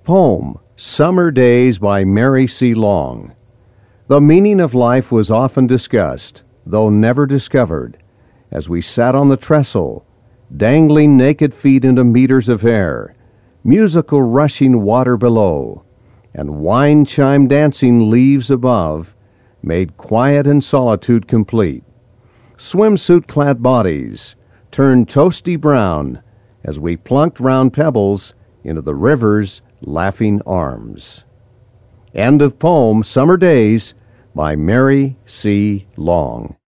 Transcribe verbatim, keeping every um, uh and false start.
Poem, Summer Days by Mary C. Long. The meaning of life was often discussed, though never discovered, as we sat on the trestle, dangling naked feet into meters of air, musical rushing water below, and wine chime dancing leaves above, made quiet and solitude complete. Swimsuit-clad bodies turned toasty brown as we plunked round pebbles into the river's laughing arms. End of poem, Summer Days by Mary C. Long.